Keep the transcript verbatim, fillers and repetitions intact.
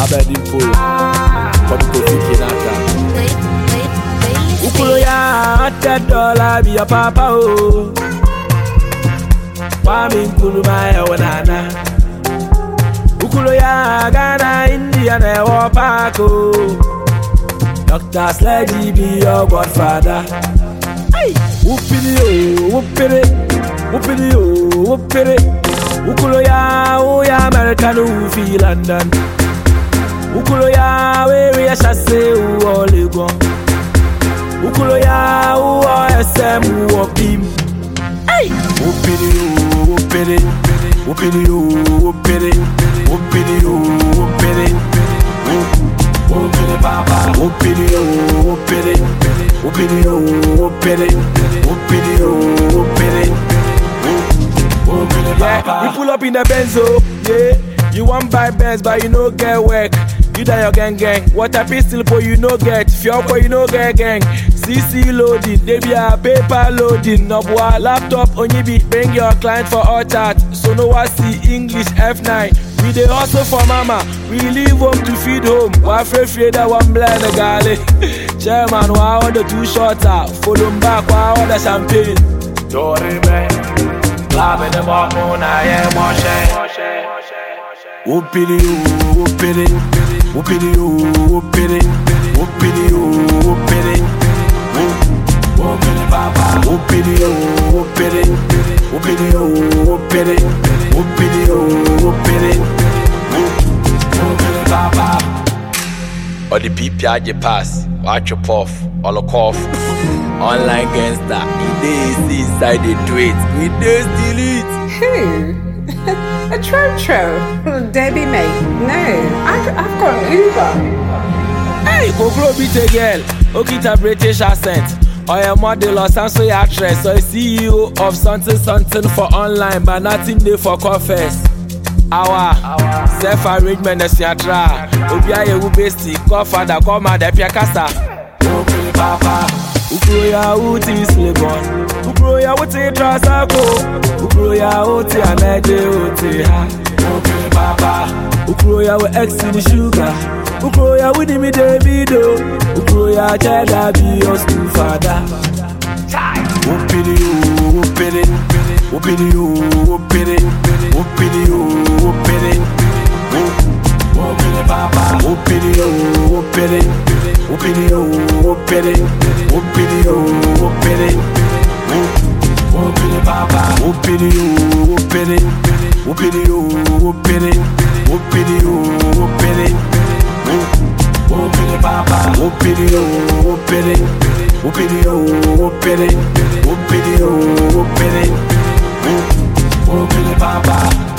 Abedimpo, Kobi Kofi Kinata. Ukulo ya hundred dollar be your papa oh. Wami nkulu maya wanana. Ukulo ya Ghana, India na wapako. Doctor Sledgy be your godfather. Hey, whoopity oh, whoopity, whoopity oh, whoopity. Ukulo ya, oh ya American who feel London. Ukulo ya, we we a chasse who all go. Ukulo ya, who are S M who are beam. Hey, whoopity oh, whoopity, whoopity oh, whoopity, whoopity oh, whoopity, whoopity papa, whoopity oh, whoopity, whoopity oh, whoopity, whoopity oh, whoopity. Yeah, you pull up in the Benzo, yeah. You want buy Benz, but you no get work. You die your gang gang. What a pistol for you no get. Fioko you no get gang. C C loading, they be a paper loading. No boy laptop on you be bring your client for all chat. So no one see English F nine. We dey hustle for mama. We leave home to feed home. Wa free free that one blind the galley. Chairman, wa order two shots out. Follow back, wa order champagne. Dory man. Club in the bottom, I am washing. Whoopity oo, whoopity, whoopity oo, whoopity, whoopity oo, whoopity, whoopity papa, whoopity oo, whoopity, whoopity oo, whoopity, whoopity oo, whoopity, whoopity papa. All the people I just pass, watch your puff, all the cough. Online gangster, he dey inside the tweet, we dey steal it. Who? A Trotro? Debbie mate? No, I, I've got an Uber. Hey, go grow beat a girl, Okita British accent. Or a model or some actress, or a C E O of something something for online, but nothing there for confess. Our self-arrangement is your try. Obiaye ubesti, call father, call mother, pia casa. Okay, papa. Ukuro ya uti slebon. Ukuro ya uti trasako. Ukuro ya uti ameje uti ha. Okay, papa. Ukuro ya we ex in sugar. Ukuro ya we dimi Davido. Ukuro ya cheddar be your school father. Whoopity oo, whoopity, whoopity oo, whoopity, whoopity oo, whoopity, whoopity papa, whoopity oo, whoopity, whoopity oo, whoopity, whoopity oo, whoopity, whoopity papa, whoopity oo, whoopity, whoopity oo, whoopity, whoopity oo, whoopity, whoopity papa, whoopity oo, whoopity. Whoopity oh, whoopity, whoopity oh, whoopity, whoopity papa.